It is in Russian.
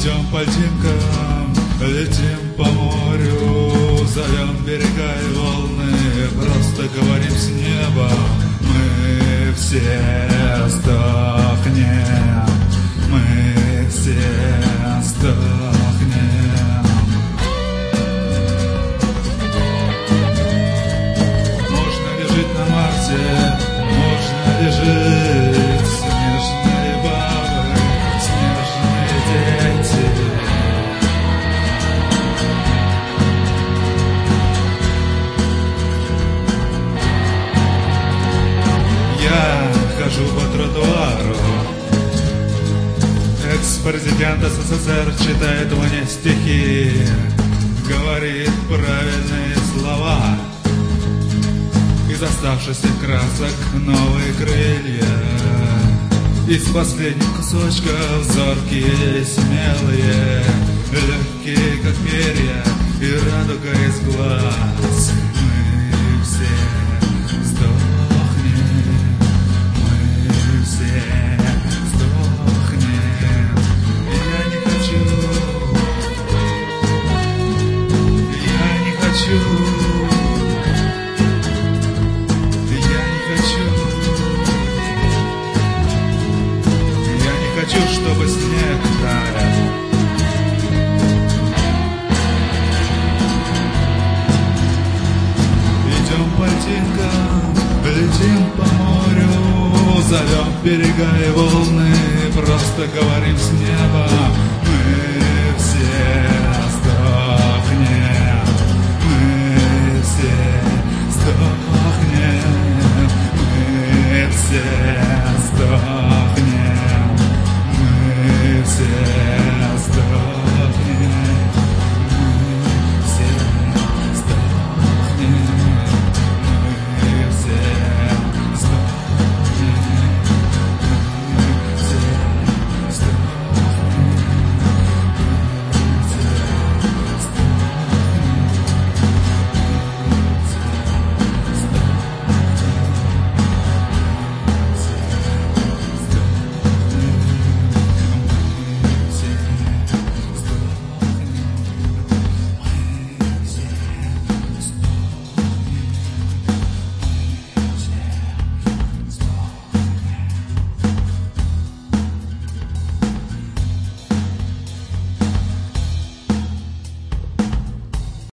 Идем по льдинкам, летим по морю, зовем берега и волны, просто говорим с небом. Мы все сдохнем, мы все сдохнем. Можно ли жить на Марсе, можно ли жить? Снежные бабы, снежные дети. Я хожу по тротуару, экс-президент СССР читает мне стихи, говорит правильные слова. Из оставшихся красок новые крылья, из последних кусочков зоркие и смелые, легкие как перья и радуга из глаз. Мы все сдохнем, мы все сдохнем. Я не хочу, я не хочу. Хочу, чтобы снег таял. Идем по льдинкам, летим по морю, зовем берега и волны, просто говорим с неба. Мы все сдохнем, мы все сдохнем, мы все